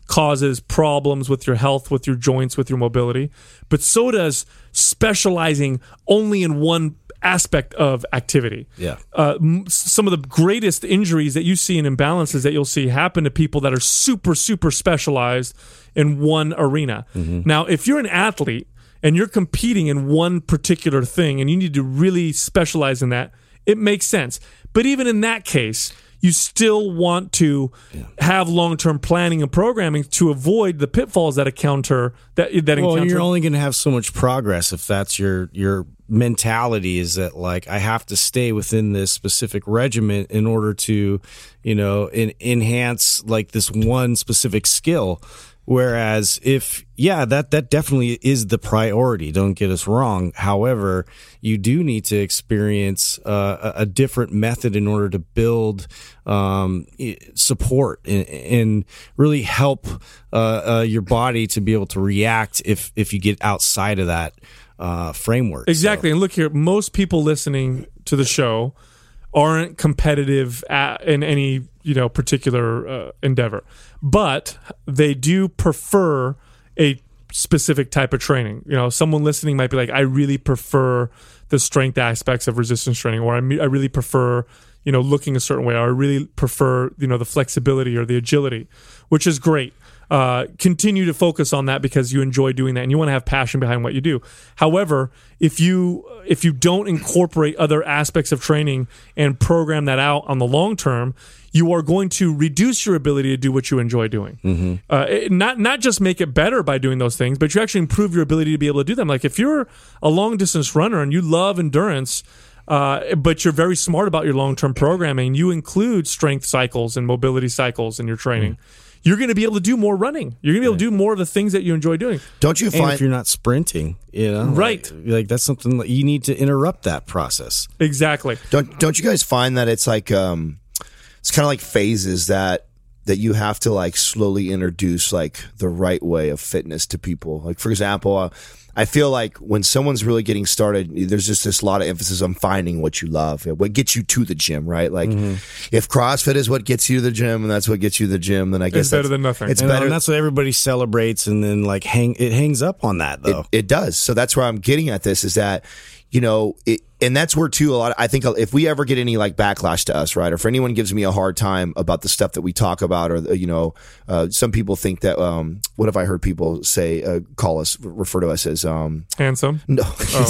causes problems with your health, with your joints, with your mobility. But so does specializing only in one aspect of activity. Yeah. Uh, m- some of the greatest injuries that you see and imbalances that you'll see happen to people that are super, super specialized in one arena. Mm-hmm. Now, if you're an athlete and you're competing in one particular thing and you need to really specialize in that, it makes sense. But even in that case, you still want to yeah. have long-term planning and programming to avoid the pitfalls that encounter that that well, encounter. You're only going to have so much progress if that's your your mentality, is that like I have to stay within this specific regimen in order to, you know, in, enhance like this one specific skill. Whereas if, yeah, that, that definitely is the priority. Don't get us wrong. However, you do need to experience uh, a, a different method in order to build um, support and, and really help uh, uh, your body to be able to react if, if you get outside of that uh, framework. Exactly. So. And look here, most people listening to the show aren't competitive at, in any you know particular uh, endeavor, but they do prefer a specific type of training. You know, someone listening might be like, I really prefer the strength aspects of resistance training, or I, I really prefer you know looking a certain way, or I really prefer you know the flexibility or the agility, which is great. Uh, continue to focus on that because you enjoy doing that and you want to have passion behind what you do. However, if you if you don't incorporate other aspects of training and program that out on the long term, you are going to reduce your ability to do what you enjoy doing. Mm-hmm. Uh, it, not not just make it better by doing those things, but you actually improve your ability to be able to do them. Like if you're a long distance runner and you love endurance, Uh, but you're very smart about your long-term programming, you include strength cycles and mobility cycles in your training. Mm. You're going to be able to do more running. You're going to be able to do more of the things that you enjoy doing. Don't you find and if you're not sprinting, you know, right? Like, like that's something that you need to interrupt that process. Exactly. Don't don't you guys find that it's like um, it's kind of like phases that that you have to like slowly introduce like the right way of fitness to people. Like for example. Uh, I feel like when someone's really getting started, there's just this lot of emphasis on finding what you love, what gets you to the gym, right? Like, mm-hmm. if CrossFit is what gets you to the gym and that's what gets you to the gym, then I guess it's better than nothing. It's and better. And that's what everybody celebrates, and then like hang it hangs up on that though. It, it does. So that's where I'm getting at. This is that you know, it, and that's where too a lot. Of, I think if we ever get any like backlash to us, right, or if anyone gives me a hard time about the stuff that we talk about, or you know, uh, some people think that. Um, what have I heard people say? Uh, call us, refer to us as um, handsome. No, oh.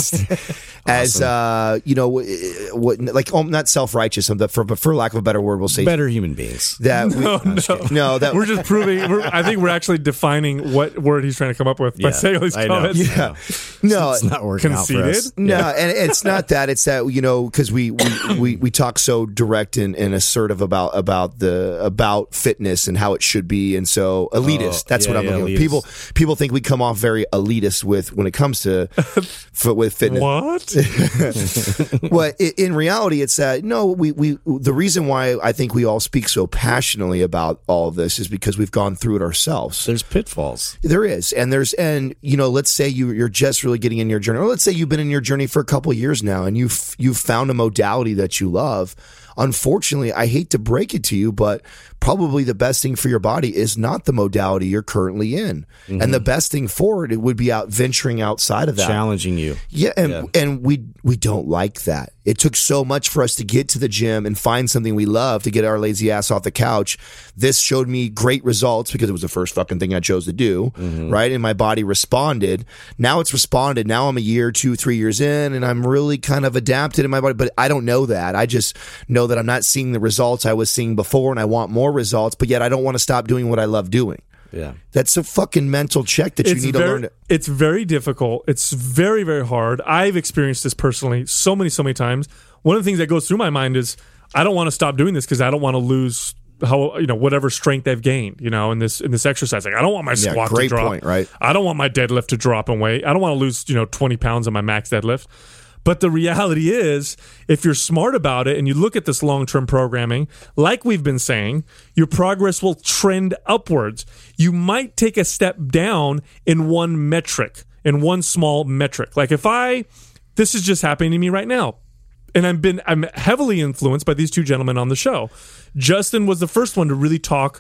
as uh, you know, what like oh, not self righteous, but for but for lack of a better word, we'll say better human beings. That we, no, no, no, that we're just proving. We're, I think we're actually defining what word he's trying to come up with by yeah, saying all these I comments. Know. Yeah, no, it's not working conceited. out for us. No, yeah. And it's not that. It's that you know because we, we, we, we talk so direct and, and assertive about about the about fitness and how it should be, and so elitist. Oh, that's yeah, what I'm yeah, looking at. People people think we come off very elitist with when it comes to with fitness. What? Well, in reality, it's that no. We we the reason why I think we all speak so passionately about all of this is because we've gone through it ourselves. There's pitfalls. There is, and there's and you know, let's say you you're just really getting in your journey, or let's say you've been in your journey for a couple of years now, and you've you've found a modality that you love. Unfortunately, I hate to break it to you, but probably the best thing for your body is not the modality you're currently in. Mm-hmm. And the best thing for it, it would be out venturing outside of that. Challenging you. Yeah, and yeah. and we we don't like that. It took so much for us to get to the gym and find something we love to get our lazy ass off the couch. This showed me great results because it was the first fucking thing I chose to do, mm-hmm. right? And my body responded. Now it's responded. Now I'm a year, two, three years in, and I'm really kind of adapted in my body. But I don't know that. I just know that I'm not seeing the results I was seeing before, and I want more results, but yet I don't want to stop doing what I love doing. Yeah. That's a fucking mental check that it's you need very, to learn. To- it's very difficult. It's very, very hard. I've experienced this personally so many, so many times. One of the things that goes through my mind is I don't want to stop doing this because I don't want to lose how you know whatever strength I've gained, you know, in this in this exercise. Like I don't want my squat yeah, great to drop. Point, right? I don't want my deadlift to drop in weight. I don't want to lose, you know, twenty pounds on my max deadlift. But the reality is, if you're smart about it and you look at this long-term programming, like we've been saying, your progress will trend upwards. You might take a step down in one metric, in one small metric. Like if I, this is just happening to me right now. And I've been, I'm heavily influenced by these two gentlemen on the show. Justin was the first one to really talk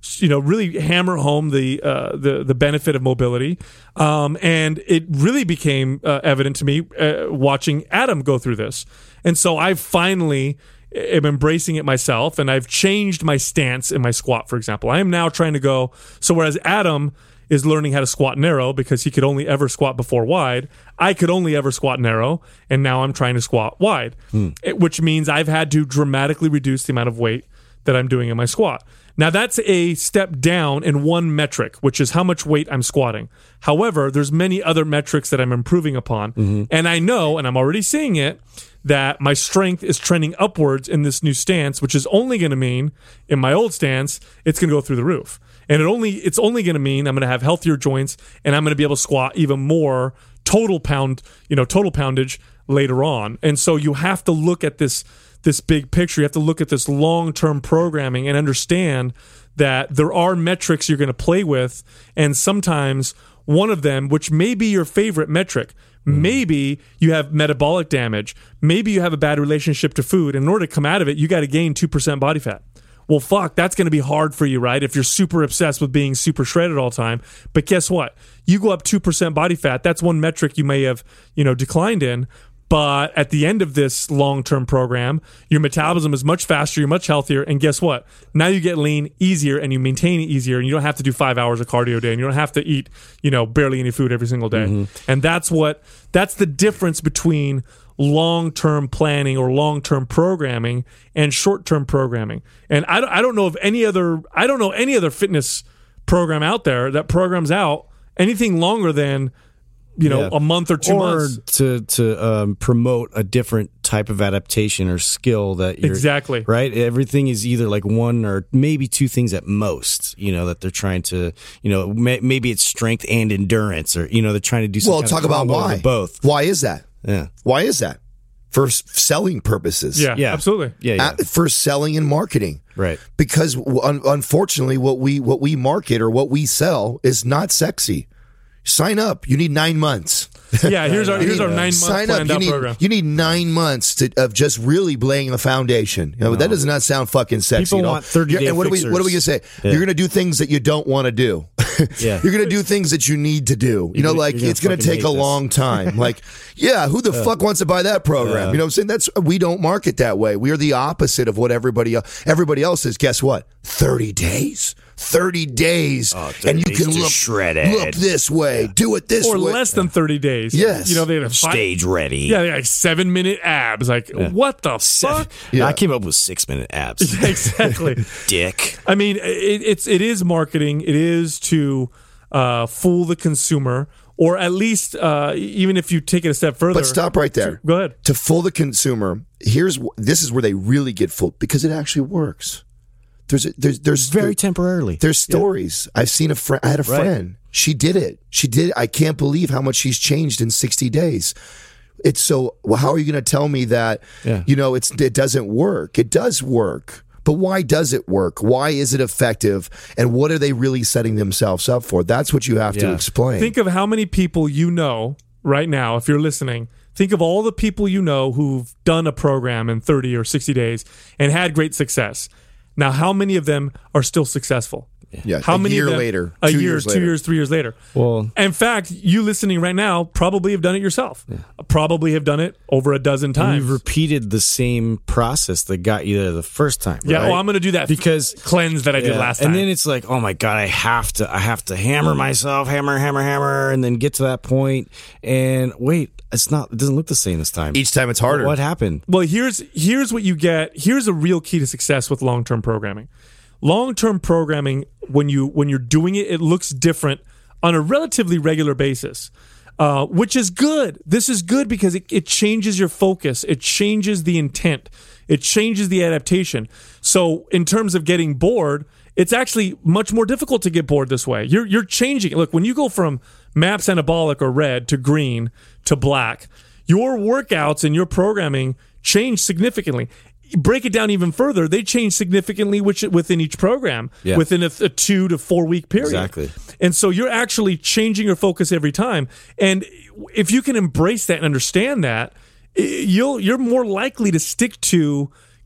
you know, really hammer home the uh, the the benefit of mobility, um, and it really became uh, evident to me uh, watching Adam go through this, and so I finally am embracing it myself, and I've changed my stance in my squat. For example, I am now trying to go. So whereas Adam is learning how to squat narrow because he could only ever squat before wide, I could only ever squat narrow, and now I'm trying to squat wide, hmm. it, which means I've had to dramatically reduce the amount of weight that I'm doing in my squat. Now, that's a step down in one metric, which is how much weight I'm squatting. However, there's many other metrics that I'm improving upon, mm-hmm. and I know, and I'm already seeing it, that my strength is trending upwards in this new stance, which is only going to mean, in my old stance, it's going to go through the roof. And it only it's only going to mean I'm going to have healthier joints, and I'm going to be able to squat even more total pound, you know, total poundage later on. And so you have to look at this this big picture. You have to look at this long-term programming and understand that there are metrics you're going to play with, and sometimes one of them, which may be your favorite metric, maybe you have metabolic damage, maybe you have a bad relationship to food. In order to come out of it, you got to gain two percent body fat. Well, fuck, that's going to be hard for you, right? If you're super obsessed with being super shredded all the time. But guess what? You go up two percent body fat. That's one metric you may have, you know, declined in. But at the end of this long-term program, your metabolism is much faster, you're much healthier, and guess what? Now you get lean easier and you maintain it easier, and you don't have to do five hours of cardio a day, and you don't have to eat, you know, barely any food every single day. Mm-hmm. And that's what that's the difference between long-term planning or long-term programming and short-term programming. And I don't, I don't know of any other I don't know any other fitness program out there that programs out anything longer than, you know, yeah. a month or two or months. to to um, promote a different type of adaptation or skill that you're, exactly right. Everything is either like one or maybe two things at most. You know that they're trying to. You know, may, maybe it's strength and endurance, or you know they're trying to do. Some well, kind talk of about why. Both. Why is that? Yeah. Why is that? For selling purposes. Yeah. Yeah. Absolutely. Yeah. yeah. Uh, for selling and marketing. Right. Because un- unfortunately, what we what we market or what we sell is not sexy. Sign up. You need nine months. Yeah, here's our here's our nine month Sign planned up. You out need, program. You need nine months to, of just really laying the foundation. You know, No. That does not sound fucking sexy. People at all. want thirty day And what are we fixers. what are we gonna say? Yeah. You're gonna do things that you don't want to do. Yeah. You're gonna do things that you need to do. You know, gonna- like you're gonna it's gonna fucking take a hate this. long time. Like, yeah, who the fuck wants to buy that program? Yeah. You know what I'm saying? That's we don't market that way. We are the opposite of what everybody else everybody else is. Guess what? Thirty days. Thirty days, Oh, thirty and you days can to look shredded. look this way, do it this Or way, less than thirty days. Yes. You know, they have five, Stage ready. Yeah, they have seven minute abs. Like, what the fuck? Yeah. I came up with six minute abs. Exactly. Dick. I mean, it, it's it is marketing. It is to uh, fool the consumer, or at least uh, even if you take it a step further. But stop right there. Go ahead. To fool the consumer, here's wh- this is where they really get fooled because it actually works. There's a, there's there's Very temporarily. There's stories. I've seen a friend. I had a Right. friend. She did it. She did. I can't believe how much she's changed in sixty days. It's so. Well, how are you going to tell me that? Yeah. You know, it's it doesn't work. It does work. But why does it work? Why is it effective? And what are they really setting themselves up for? That's what you have to Yeah. explain. Think of how many people you know right now, if you're listening. Think of all the people you know who've done a program in thirty or sixty days and had great success. Now, how many of them are still successful? Yeah, How a many year of them, later, a two year, years two later. years, three years later. Well- in fact, you listening right now probably have done it yourself. Probably have done it over a dozen And times. you've repeated the same process that got you there the first time. yeah, right? well, I'm going to do that Because- cleanse that I did Yeah. last time. And then it's like, oh my god, I have to, I have to hammer myself, hammer, hammer, hammer, and then get to that point. And wait, it's not. It doesn't look the same this time. Each time it's harder. What happened? Well, here's here's what you get. Here's a real key to success with long-term programming. Long-term programming, when you when you're doing it, it looks different on a relatively regular basis, uh, which is good. This is good because it, it changes your focus. It changes the intent. It changes the adaptation. So in terms of getting bored, it's actually much more difficult to get bored this way. You're you're changing it. Look, when you go from MAPS anabolic or red to green to black, your workouts and your programming change significantly. Break it down even further, they change significantly which, within each program, Yeah. within a, a two to four week period. Exactly. And so you're actually changing your focus every time. And if you can embrace that and understand that, you'll you're more likely to stick to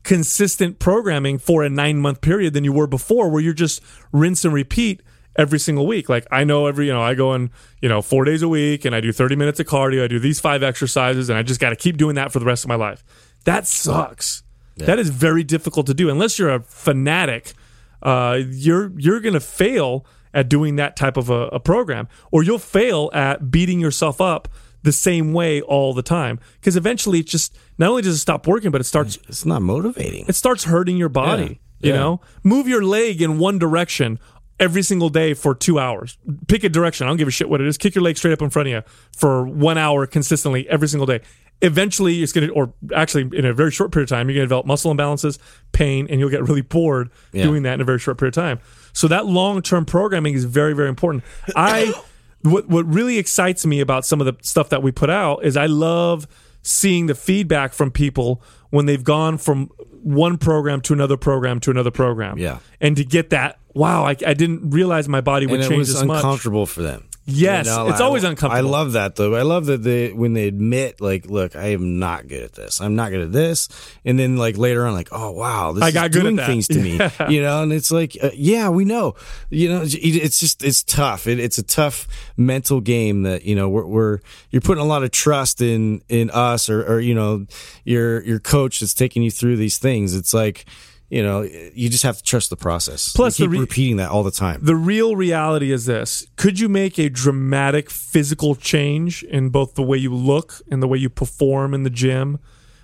consistent programming for a nine month period than you were before, where you're just rinse and repeat every single week. Like I know every, you know, I go in, you know, four days a week and I do thirty minutes of cardio. I do these five exercises and I just got to keep doing that for the rest of my life. That sucks. Yeah. That is very difficult to do. Unless you're a fanatic, uh, you're, you're going to fail at doing that type of a, a program, or you'll fail at beating yourself up the same way all the time. Because eventually it just, not only does it stop working, but it starts, it's not motivating. It starts hurting your body. Yeah. You Yeah. know, move your leg in one direction every single day for two hours. Pick a direction. I don't give a shit what it is. Kick your leg straight up in front of you for one hour consistently every single day. Eventually, it's going to, or actually in a very short period of time, you're going to develop muscle imbalances, pain, and you'll get really bored yeah. doing that in a very short period of time. So that long-term programming is very, very important. I, what, what really excites me about some of the stuff that we put out is I love seeing the feedback from people when they've gone from one program to another program to another program. Yeah. And to get that, wow, I, I didn't realize my body would and change it was this much. uncomfortable for them. Yes, You know, it's I- always uncomfortable. I love that though. I love that they when they admit like, look, I am not good at this. I'm not good at this, and then like later on, like, oh wow, this I is got good at doing that. things to Yeah. me, you know. And it's like, uh, yeah, we know, you know, it- it's just it's tough. It, it's a tough mental game that you know we're, we're you're putting a lot of trust in in us or or you know your your coach that's taking you through these things. It's like. You know, you just have to trust the process. Plus, you keep the re- repeating that all the time. The real reality is this. Could you make a dramatic physical change in both the way you look and the way you perform in the gym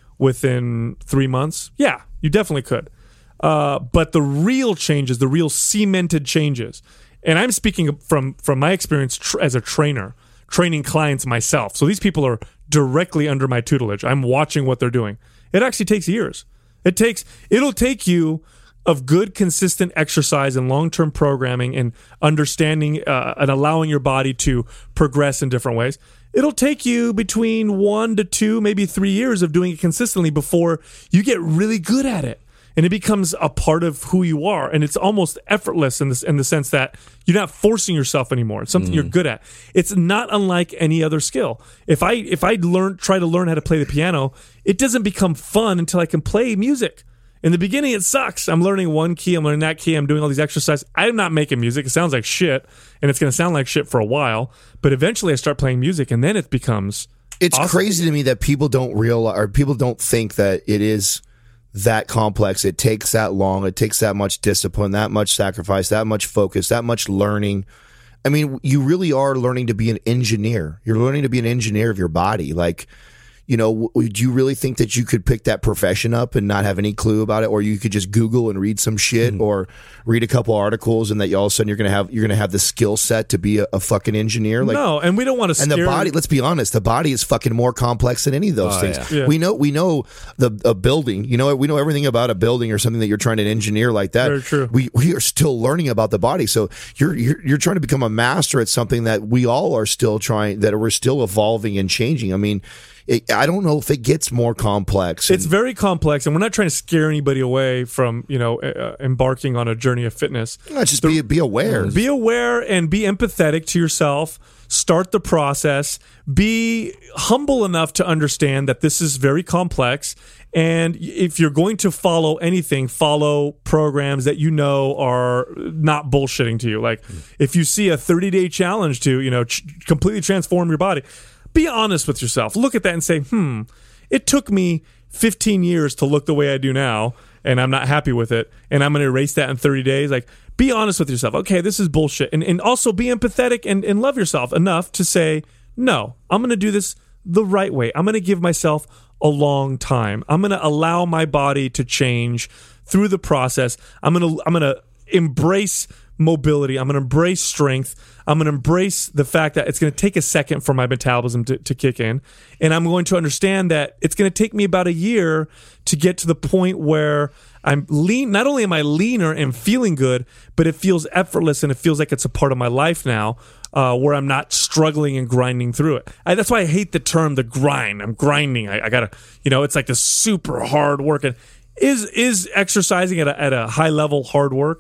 within three months? Yeah, you definitely could. Uh, but the real changes, the real cemented changes, and I'm speaking from, from my experience tr- as a trainer, training clients myself. So these people are directly under my tutelage. I'm watching what they're doing. It actually takes years. It takes, it'll take you of good, consistent exercise and long-term programming and understanding uh, and allowing your body to progress in different ways. It'll take you between one to two, maybe three years of doing it consistently before you get really good at it. And it becomes a part of who you are. And it's almost effortless in, this, in the sense that you're not forcing yourself anymore. It's something mm. you're good at. It's not unlike any other skill. If I if I learn try to learn how to play the piano, it doesn't become fun until I can play music. In the beginning, it sucks. I'm learning one key, I'm learning that key, I'm doing all these exercises. I'm not making music. It sounds like shit, and it's going to sound like shit for a while. But eventually I start playing music, and then it becomes It's awesome. crazy to me that people don't realize, or people don't think that it is that complex. It takes that long. It takes that much discipline, that much sacrifice, that much focus, that much learning. I mean, you really are learning to be an engineer. You're learning to be an engineer of your body. Like, you know, do you really think that you could pick that profession up and not have any clue about it, or you could just Google and read some shit, mm. or read a couple articles, and that you all of a sudden you're gonna have you're gonna have the skill set to be a, a fucking engineer? Like, no, and we don't want to. And the body, let's be honest, the body is fucking more complex than any of those oh, things. Yeah. Yeah. We know we know the a building. You know, we know everything about a building or something that you're trying to engineer like that. Very true. We we are still learning about the body. So you're you're you're trying to become a master at something that we all are still trying, that we're still evolving and changing. I mean. It, I don't know if it gets more complex. It's very complex, and we're not trying to scare anybody away from, you know, uh, embarking on a journey of fitness. No, just be be aware. Be aware and be empathetic to yourself. Start the process. Be humble enough to understand that this is very complex. And if you're going to follow anything, follow programs that you know are not bullshitting to you. Like if you see a thirty-day challenge to, you know, ch- completely transform your body, be honest with yourself. Look at that and say, hmm, it took me fifteen years to look the way I do now, and I'm not happy with it, and I'm going to erase that in thirty days. Like, be honest with yourself. Okay, this is bullshit. And, and also be empathetic and, and love yourself enough to say, no, I'm going to do this the right way. I'm going to give myself a long time. I'm going to allow my body to change through the process. I'm going to I'm going to embrace mobility. I'm going to embrace strength. I'm going to embrace the fact that it's going to take a second for my metabolism to, to kick in. And I'm going to understand that it's going to take me about a year to get to the point where I'm lean. Not only am I leaner and feeling good, but it feels effortless and it feels like it's a part of my life now, uh, where I'm not struggling and grinding through it. I, that's why I hate the term, the grind. I'm grinding. I, I got to, you know, it's like this super hard work. And is, is exercising at a, at a high level hard work?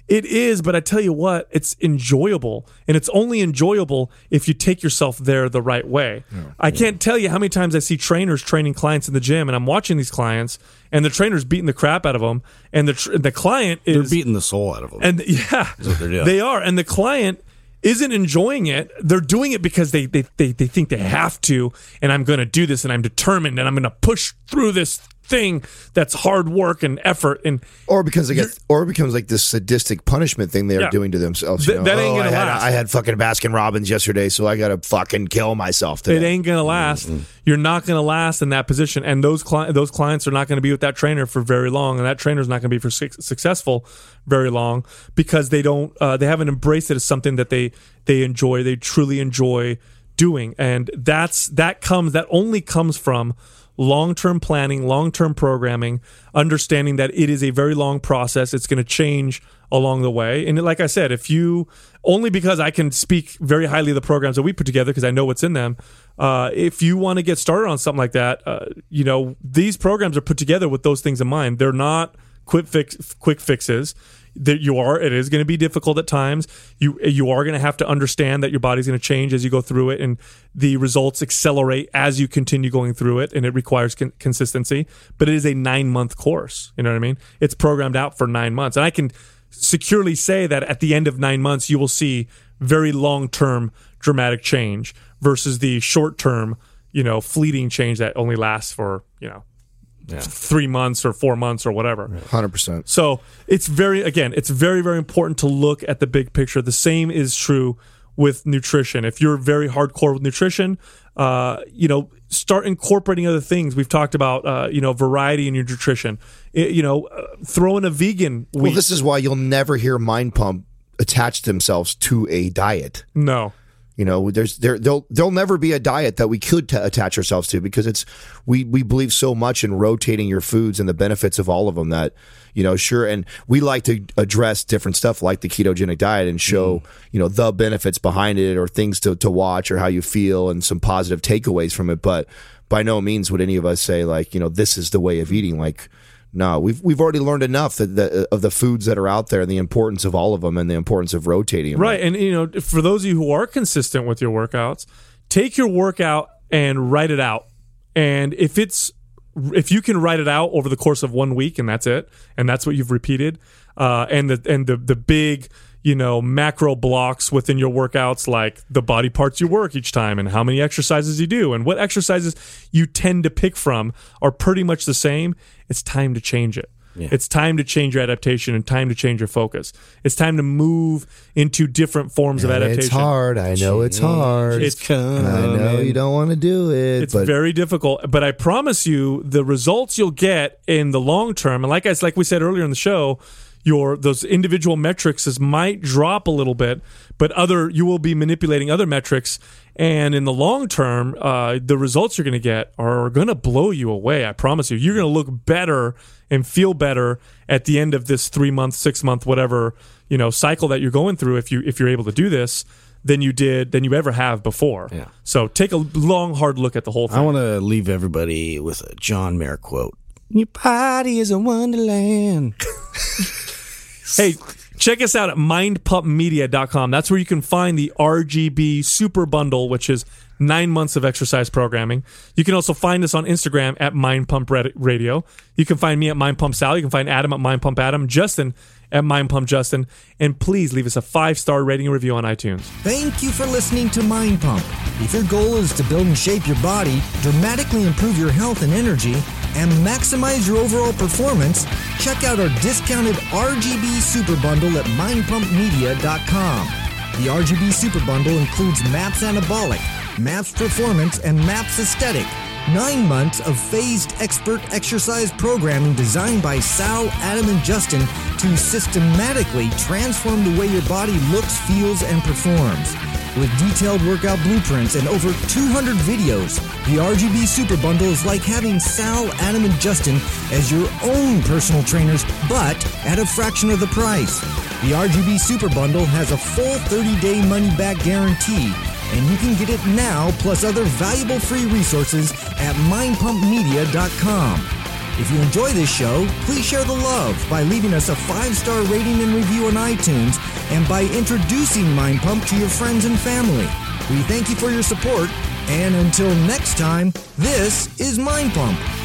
It is, but I tell you what, it's enjoyable. And it's only enjoyable if you take yourself there the right way. Yeah. I can't tell you how many times I see trainers training clients in the gym, and I'm watching these clients, and the trainer's beating the crap out of them, and the tr- the client is... They're beating the soul out of them. And yeah, That's what they're doing. They are. And the client isn't enjoying it. They're doing it because they, they, they, they think they have to, and I'm going to do this, and I'm determined, and I'm going to push through this thing that's hard work and effort, and or because they get, or it becomes like this sadistic punishment thing they're Yeah. doing to themselves. Th- you know? that ain't oh, gonna I had, last. I had fucking Baskin Robbins yesterday, so I gotta fucking kill myself today. it ain't going to last. Mm-hmm. You're not going to last in that position, and those cli- those clients are not going to be with that trainer for very long, and that trainer's not going to be for su- successful very long because they don't uh, they haven't embraced it as something that they they enjoy, they truly enjoy doing, and that's that comes that only comes from long-term planning, long-term programming, understanding that it is a very long process. It's going to change along the way. And like I said, if you, only because I can speak very highly of the programs that we put together because I know what's in them, uh, if you want to get started on something like that, uh, you know, these programs are put together with those things in mind. They're not quick fix, quick fixes. That you are, it is going to be difficult at times. You you are going to have to understand that your body's going to change as you go through it, and the results accelerate as you continue going through it, and it requires con- consistency. But it is a nine month course. You know what I mean? It's programmed out for nine months, and I can securely say that at the end of nine months, you will see very long term dramatic change versus the short term, you know, fleeting change that only lasts for you know. Yeah. three months or four months or whatever. one hundred percent. So it's very, again, it's very, very important to look at the big picture. The same is true with nutrition. If you're very hardcore with nutrition, uh, you know, start incorporating other things. We've talked about, uh, you know, variety in your nutrition. It, you know, uh, throw in a vegan week. Well, this is why you'll never hear Mind Pump attach themselves to a diet. No. You know, there's there there'll there'll never be a diet that we could t- attach ourselves to because it's we we believe so much in rotating your foods and the benefits of all of them that you know sure and we like to address different stuff like the ketogenic diet and show mm. you know the benefits behind it or things to to watch or how you feel and some positive takeaways from it, but by no means would any of us say like you know this is the way of eating. Like no, we've we've already learned enough that the, of the foods that are out there and the importance of all of them and the importance of rotating them. Right, and you know, for those of you who are consistent with your workouts, take your workout and write it out. And if it's if you can write it out over the course of one week and that's it, and that's what you've repeated, uh, and the and the the big you know macro blocks within your workouts like the body parts you work each time and how many exercises you do and what exercises you tend to pick from are pretty much the same. It's time to change it. Yeah. It's time to change your adaptation and time to change your focus. It's time to move into different forms and of adaptation. It's hard. I know it's hard. It's coming. I know you don't want to do it. It's but very difficult, but I promise you the results you'll get in the long term, and like I, like we said earlier in the show, your those individual metrics is, might drop a little bit, but other you will be manipulating other metrics, and in the long term, uh, the results you're going to get are going to blow you away. I promise you. You're going to look better and feel better at the end of this three month, six month, whatever you know cycle that you're going through. If you if you're able to do this, than you did than you ever have before. Yeah. So take a long, hard look at the whole thing. I want to leave everybody with a John Mayer quote. Your body is a wonderland. Hey, check us out at mind pump media dot com. That's where you can find the R G B Super Bundle, which is nine months of exercise programming. You can also find us on Instagram at Mind Pump Radio. You can find me at Mind Pump Sal. You can find Adam at Mind Pump Adam, Justin at Mind Pump Justin, and please leave us a five-star rating and review on iTunes. Thank you for listening to Mind Pump. If your goal is to build and shape your body, dramatically improve your health and energy, and maximize your overall performance, check out our discounted R G B Super Bundle at mind pump media dot com. The R G B Super Bundle includes MAPS Anabolic, MAPS Performance, and MAPS Aesthetic. Nine months of phased expert exercise programming designed by Sal, Adam, and Justin to systematically transform the way your body looks, feels, and performs. With detailed workout blueprints and over two hundred videos, the R G B Super Bundle is like having Sal, Adam, and Justin as your own personal trainers, but at a fraction of the price. The R G B Super Bundle has a full thirty-day money-back guarantee, and you can get it now plus other valuable free resources at mind pump media dot com. If you enjoy this show, please share the love by leaving us a five-star rating and review on iTunes and by introducing Mind Pump to your friends and family. We thank you for your support, and until next time, this is Mind Pump.